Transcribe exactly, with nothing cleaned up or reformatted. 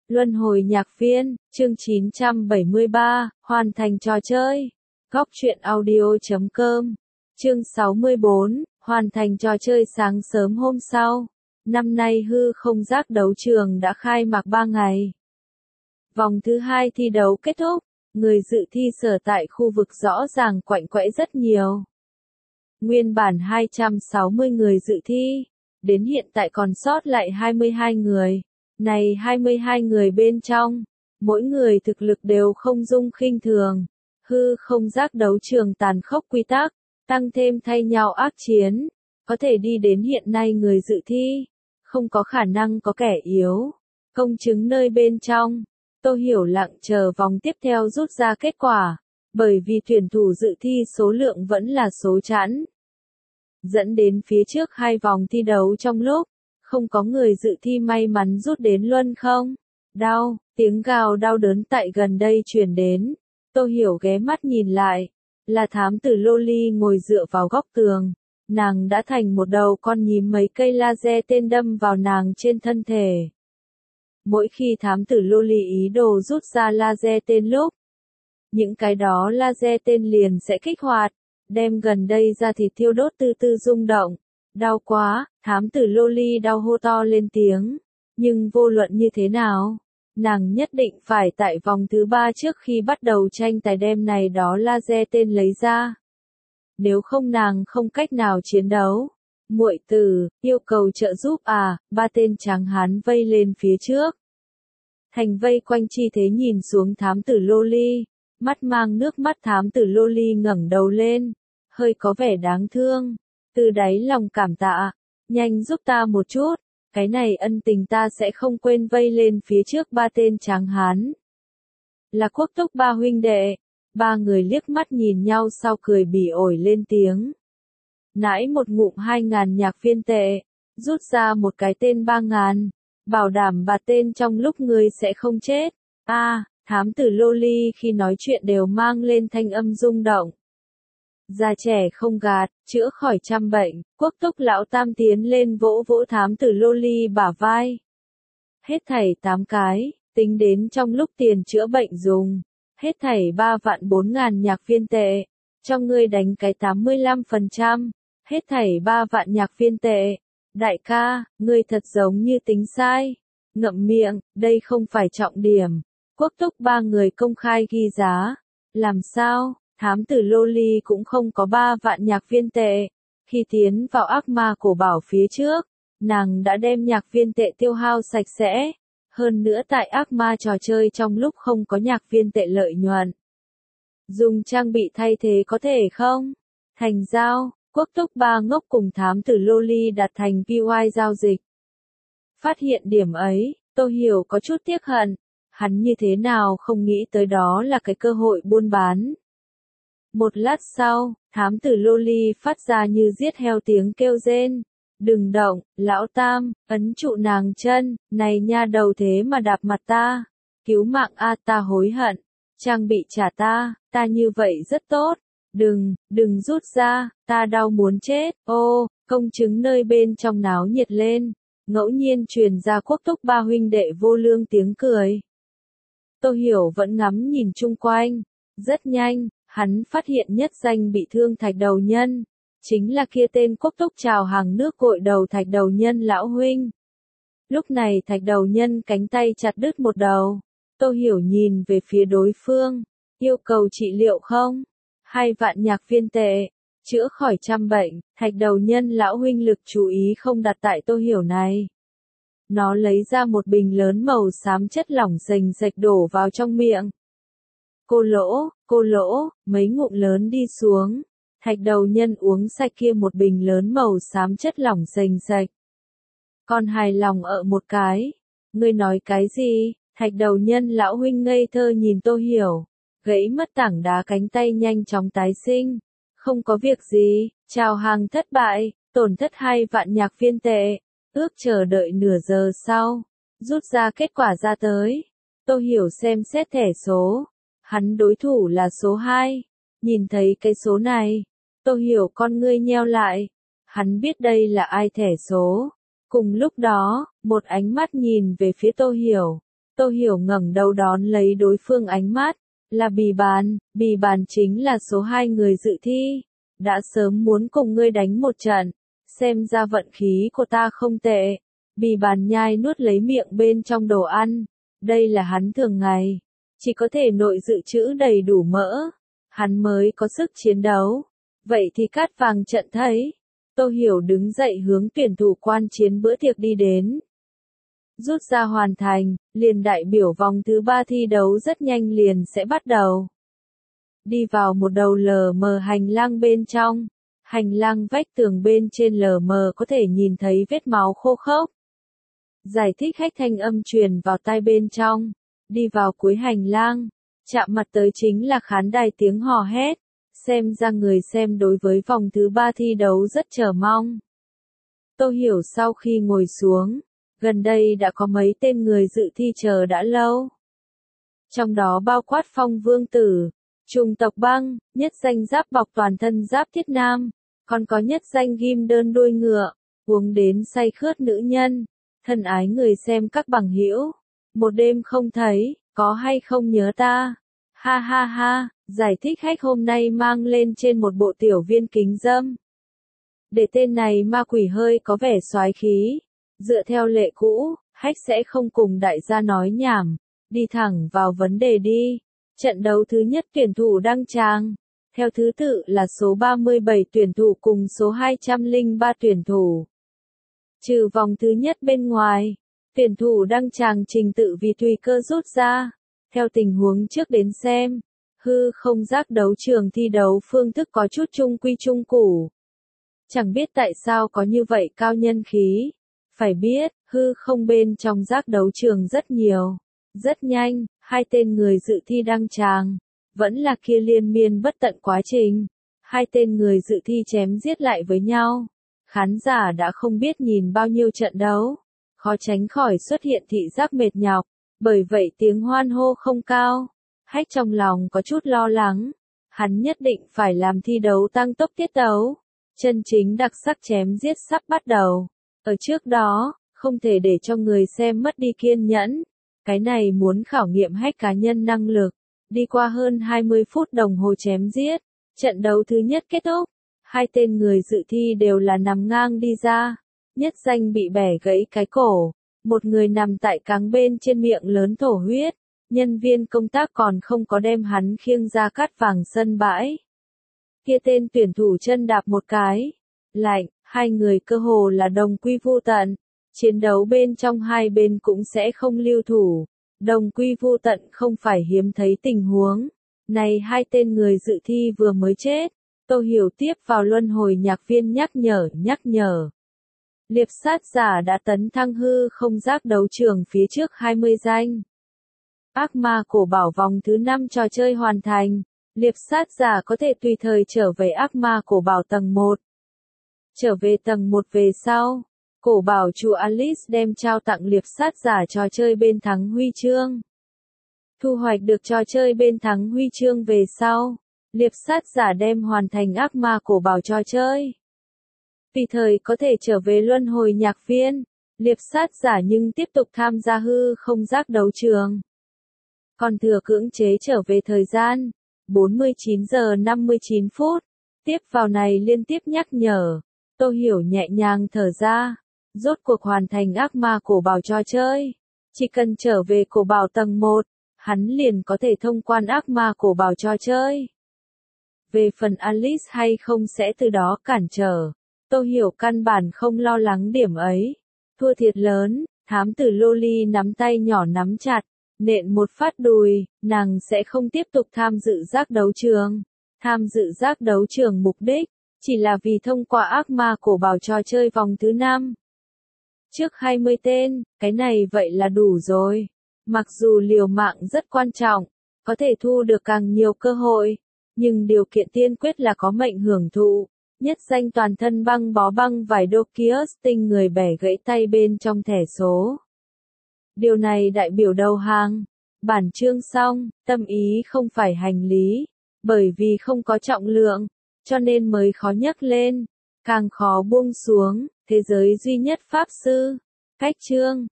Luân hồi nhạc viên, chương chín trăm bảy mươi ba, hoàn thành trò chơi. Góc truyện audio chấm com. Chương sáu mươi bốn, hoàn thành trò chơi. Sáng sớm hôm sau, năm nay hư không giác đấu trường đã khai mạc ba ngày. Vòng thứ hai thi đấu kết thúc, người dự thi sở tại khu vực rõ ràng quạnh quẽ rất nhiều. Nguyên bản hai trăm sáu mươi người dự thi, đến hiện tại còn sót lại hai mươi hai người. Này hai mươi hai người bên trong, mỗi người thực lực đều không dung khinh thường. Hư không giác đấu trường tàn khốc quy tắc, tăng thêm thay nhau ác chiến, có thể đi đến hiện nay người dự thi, không có khả năng có kẻ yếu. Công chứng nơi bên trong, Tô Hiểu lặng chờ vòng tiếp theo rút ra kết quả, bởi vì tuyển thủ dự thi số lượng vẫn là số chẵn. Dẫn đến phía trước hai vòng thi đấu trong lúc, không có người dự thi may mắn rút đến luân không. Đau, tiếng gào đau đớn tại gần đây truyền đến. Tô Hiểu ghé mắt nhìn lại, là thám tử Loli ngồi dựa vào góc tường. Nàng đã thành một đầu con nhím, mấy cây laser tên đâm vào nàng trên thân thể. Mỗi khi thám tử Loli ý đồ rút ra laser tên lúc, những cái đó laser tên liền sẽ kích hoạt, đem gần đây ra thịt thiêu đốt từ từ rung động. Đau quá, thám tử Loli đau hô to lên tiếng. Nhưng vô luận như thế nào, nàng nhất định phải tại vòng thứ ba trước khi bắt đầu tranh tài đem này đó laser tên lấy ra. Nếu không nàng không cách nào chiến đấu. Muội tử, yêu cầu trợ giúp à, ba tên trắng hán vây lên phía trước. Thành vây quanh chi thế nhìn xuống thám tử Loli, mắt mang nước mắt thám tử Loli ngẩng đầu lên, hơi có vẻ đáng thương. Từ đáy lòng cảm tạ, nhanh giúp ta một chút, cái này ân tình ta sẽ không quên. Vây lên phía trước ba tên tráng hán. Là Quốc Túc ba huynh đệ, ba người liếc mắt nhìn nhau sau cười bỉ ổi lên tiếng. Nãi một ngụm hai ngàn nhạc viên tệ, rút ra một cái tên ba ngàn, bảo đảm bà tên trong lúc người sẽ không chết. A, à, thám tử Loli khi nói chuyện đều mang lên thanh âm rung động. Già trẻ không gạt, chữa khỏi trăm bệnh. Quốc Túc lão tam tiến lên vỗ vỗ thám tử Loli bả vai. Hết thảy tám cái, tính đến trong lúc tiền chữa bệnh dùng. Hết thảy ba vạn bốn ngàn nhạc viên tệ. Cho ngươi đánh cái tám mươi lăm phần trăm. Hết thảy ba vạn nhạc viên tệ. Đại ca, ngươi thật giống như tính sai. Ngậm miệng, đây không phải trọng điểm. Quốc Túc ba người công khai ghi giá. Làm sao? Thám tử Loli cũng không có ba vạn nhạc viên tệ. Khi tiến vào ác ma cổ bảo phía trước, nàng đã đem nhạc viên tệ tiêu hao sạch sẽ. Hơn nữa tại ác ma trò chơi trong lúc không có nhạc viên tệ lợi nhuận. Dùng trang bị thay thế có thể không? Thành giao, Quốc Túc ba ngốc cùng thám tử Loli đặt thành pê i giao dịch. Phát hiện điểm ấy, Tô Hiểu có chút tiếc hận. Hắn như thế nào không nghĩ tới đó là cái cơ hội buôn bán. Một lát sau, thám tử Loli phát ra như giết heo tiếng kêu rên. Đừng động, lão tam, ấn trụ nàng chân, này nha đầu thế mà đạp mặt ta. Cứu mạng a, ta hối hận. Trang bị trả ta, ta như vậy rất tốt. Đừng, đừng rút ra, ta đau muốn chết. Ô, công chứng nơi bên trong náo nhiệt lên. Ngẫu nhiên truyền ra Quốc Túc ba huynh đệ vô lương tiếng cười. Tô Hiểu vẫn ngắm nhìn chung quanh. Rất nhanh, hắn phát hiện nhất danh bị thương thạch đầu nhân. Chính là kia tên Quốc Túc trào hàng nước cội đầu thạch đầu nhân lão huynh. Lúc này thạch đầu nhân cánh tay chặt đứt một đầu. Tô Hiểu nhìn về phía đối phương. Yêu cầu trị liệu không? Hai vạn nhạc viên tệ. Chữa khỏi trăm bệnh. Thạch đầu nhân lão huynh lực chú ý không đặt tại Tô Hiểu này. Nó lấy ra một bình lớn màu xám chất lỏng rành rạch đổ vào trong miệng. Cô lỗ, cô lỗ, mấy ngụm lớn đi xuống. Thạch đầu nhân uống sạch kia một bình lớn màu xám chất lỏng rành rạch. Còn hài lòng ở một cái. Ngươi nói cái gì? Thạch đầu nhân lão huynh ngây thơ nhìn Tô Hiểu. Gãy mất tảng đá cánh tay nhanh chóng tái sinh. Không có việc gì, chào hàng thất bại, tổn thất hai vạn nhạc viên tệ. Ước chờ đợi nửa giờ sau. Rút ra kết quả ra tới. Tô Hiểu xem xét thẻ số. Hắn đối thủ là số hai. Nhìn thấy cái số này, Tô Hiểu con ngươi nheo lại. Hắn biết đây là ai thẻ số. Cùng lúc đó, một ánh mắt nhìn về phía Tô Hiểu. Tô Hiểu ngẩng đầu đón lấy đối phương ánh mắt, là Bì Bàn, Bì Bàn chính là số hai người dự thi, đã sớm muốn cùng ngươi đánh một trận, xem ra vận khí của ta không tệ. Bì Bàn nhai nuốt lấy miệng bên trong đồ ăn, đây là hắn thường ngày, chỉ có thể nội dự trữ đầy đủ mỡ, hắn mới có sức chiến đấu. Vậy thì cát vàng trận thấy. Tô Hiểu đứng dậy hướng tuyển thủ quan chiến bữa tiệc đi đến. Rút ra hoàn thành, liền đại biểu vòng thứ ba thi đấu rất nhanh liền sẽ bắt đầu. Đi vào một đầu lờ mờ hành lang bên trong, hành lang vách tường bên trên lờ mờ có thể nhìn thấy vết máu khô khốc. Giải thích khách thanh âm truyền vào tai bên trong, đi vào cuối hành lang, chạm mặt tới chính là khán đài tiếng hò hét, xem ra người xem đối với vòng thứ ba thi đấu rất chờ mong. Tô Hiểu sau khi ngồi xuống, gần đây đã có mấy tên người dự thi chờ đã lâu. Trong đó bao quát Phong Vương Tử, Trùng Tộc Băng, nhất danh giáp bọc toàn thân giáp thiết nam, còn có nhất danh ghim đơn đuôi ngựa, uống đến say khướt nữ nhân, thân ái người xem các bằng hữu. Một đêm không thấy, có hay không nhớ ta? Ha ha ha, giải thích khách hôm nay mang lên trên một bộ tiểu viên kính dâm. Để tên này ma quỷ hơi có vẻ soái khí. Dựa theo lệ cũ, khách sẽ không cùng đại gia nói nhảm, đi thẳng vào vấn đề đi. Trận đấu thứ nhất tuyển thủ đăng tràng, theo thứ tự là số ba mươi bảy tuyển thủ cùng số hai trăm lẻ ba tuyển thủ. Trừ vòng thứ nhất bên ngoài, tuyển thủ đăng tràng trình tự vì tùy cơ rút ra. Theo tình huống trước đến xem, hư không giác đấu trường thi đấu phương thức có chút chung quy chung củ. Chẳng biết tại sao có như vậy cao nhân khí. Phải biết, hư không bên trong giác đấu trường rất nhiều. Rất nhanh, hai tên người dự thi đăng tràng, vẫn là kia liên miên bất tận quá trình. Hai tên người dự thi chém giết lại với nhau. Khán giả đã không biết nhìn bao nhiêu trận đấu, khó tránh khỏi xuất hiện thị giác mệt nhọc, bởi vậy tiếng hoan hô không cao. Hách trong lòng có chút lo lắng, hắn nhất định phải làm thi đấu tăng tốc tiết tấu. Chân chính đặc sắc chém giết sắp bắt đầu. Ở trước đó, không thể để cho người xem mất đi kiên nhẫn. Cái này muốn khảo nghiệm Hách cá nhân năng lực. Đi qua hơn hai mươi phút đồng hồ chém giết, trận đấu thứ nhất kết thúc. Hai tên người dự thi đều là nằm ngang đi ra. Nhất danh bị bẻ gãy cái cổ. Một người nằm tại cáng bên trên miệng lớn thổ huyết. Nhân viên công tác còn không có đem hắn khiêng ra cát vàng sân bãi. Kia tên tuyển thủ chân đạp một cái. Lạnh, hai người cơ hồ là đồng quy vu tận. Chiến đấu bên trong hai bên cũng sẽ không lưu thủ. Đồng quy vu tận không phải hiếm thấy tình huống. Này hai tên người dự thi vừa mới chết. Tô Hiểu tiếp vào luân hồi nhạc viên nhắc nhở, nhắc nhở. Liệp sát giả đã tấn thăng hư không giác đấu trường phía trước hai mươi danh. Ác ma cổ bảo vòng thứ năm trò chơi hoàn thành. Liệp sát giả có thể tùy thời trở về ác ma cổ bảo tầng một. Trở về tầng một về sau, cổ bảo chủ Alice đem trao tặng liệp sát giả trò chơi bên thắng huy chương. Thu hoạch được trò chơi bên thắng huy chương về sau, liệp sát giả đem hoàn thành ác ma cổ bảo trò chơi. Tùy thời có thể trở về luân hồi nhạc viên, liệp sát giả nhưng tiếp tục tham gia hư không giác đấu trường. Còn thừa cưỡng chế trở về thời gian, bốn mươi chín giờ năm mươi chín phút, tiếp vào này liên tiếp nhắc nhở, Tô Hiểu nhẹ nhàng thở ra, rốt cuộc hoàn thành ác ma cổ bảo trò chơi. Chỉ cần trở về cổ bảo tầng một, hắn liền có thể thông quan ác ma cổ bảo trò chơi. Về phần Alice hay không sẽ từ đó cản trở, Tô Hiểu căn bản không lo lắng điểm ấy. Thua thiệt lớn, thám tử Loli nắm tay nhỏ nắm chặt, nện một phát đùi, nàng sẽ không tiếp tục tham dự giác đấu trường. Tham dự giác đấu trường mục đích, chỉ là vì thông qua ác ma cổ bảo trò chơi vòng thứ năm. Trước hai mươi tên, cái này vậy là đủ rồi. Mặc dù liều mạng rất quan trọng, có thể thu được càng nhiều cơ hội, nhưng điều kiện tiên quyết là có mệnh hưởng thụ. Nhất danh toàn thân băng bó băng vải Dokius tinh người bẻ gãy tay bên trong thẻ số. Điều này đại biểu đầu hàng. Bản chương xong, tâm ý không phải hành lý, bởi vì không có trọng lượng, cho nên mới khó nhấc lên, càng khó buông xuống. Thế giới duy nhất pháp sư. Cách chương